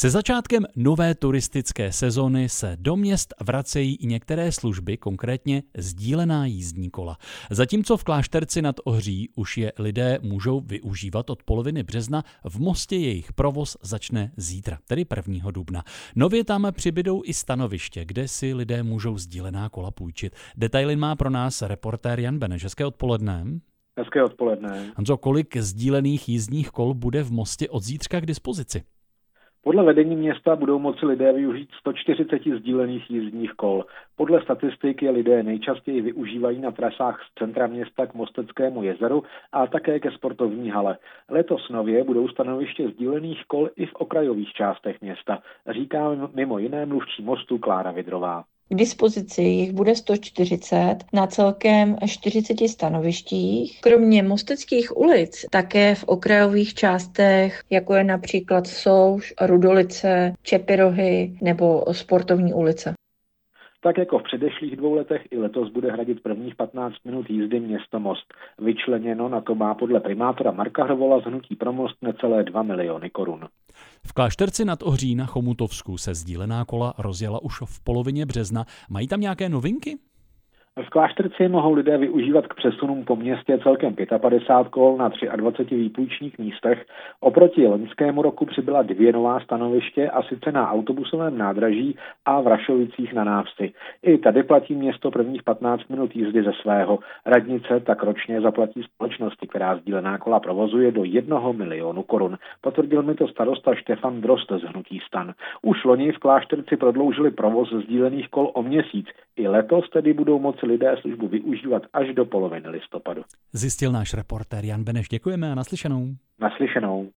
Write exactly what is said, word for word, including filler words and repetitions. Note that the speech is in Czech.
Se začátkem nové turistické sezony se do měst vracejí i některé služby, konkrétně sdílená jízdní kola. Zatímco v Klášterci nad Ohří už je lidé můžou využívat od poloviny března, v Mostě jejich provoz začne zítra, tedy prvního dubna. Nově tam přibydou i stanoviště, kde si lidé můžou sdílená kola půjčit. Detaily má pro nás reportér Jan Beneš. Hezké odpoledne. Hezké odpoledne. Honzo, kolik sdílených jízdních kol bude v Mostě od zítřka k dispozici? Podle vedení města budou moci lidé využít sto čtyřicet sdílených jízdních kol. Podle statistik je lidé nejčastěji využívají na trasách z centra města k Mosteckému jezeru a také ke sportovní hale. Letos nově budou stanoviště sdílených kol i v okrajových částech města, říká mimo jiné mluvčí Mostu Klára Vidrová. K dispozici jich bude sto čtyřicet na celkem čtyřiceti stanovištích. Kromě mosteckých ulic také v okrajových částech, jako je například Souš, Rudolice, Čepirohy nebo Sportovní ulice. Tak jako v předešlých dvou letech i letos bude hradit prvních patnáct minut jízdy město Most. Vyčleněno na to má podle primátora Marka Hrvola z Hnutí pro Most necelé dva miliony korun. V Klášterci nad Ohří na Chomutovsku se sdílená kola rozjela už v polovině března. Mají tam nějaké novinky? V Klášterci mohou lidé využívat k přesunům po městě celkem padesát pět kol na dvaceti třech výpůjčních místech. Oproti loňskému roku přibyla dvě nová stanoviště, a sice na autobusovém nádraží a v Rašovicích na Návsi. I tady platí město prvních patnáct minut jízdy ze svého. Radnice tak ročně zaplatí společnosti, která sdílená kola provozuje, do jednoho milionu korun. Potvrdil mi to starosta Štefan Drost z Hnutí Stan. Už loni v Klášterci prodloužili provoz sdílených kol o měsíc. I letos tedy budou moci lidé službu využívat až do poloviny listopadu. Zjistil náš reportér Jan Beneš. Děkujeme a naslyšenou. Naslyšenou.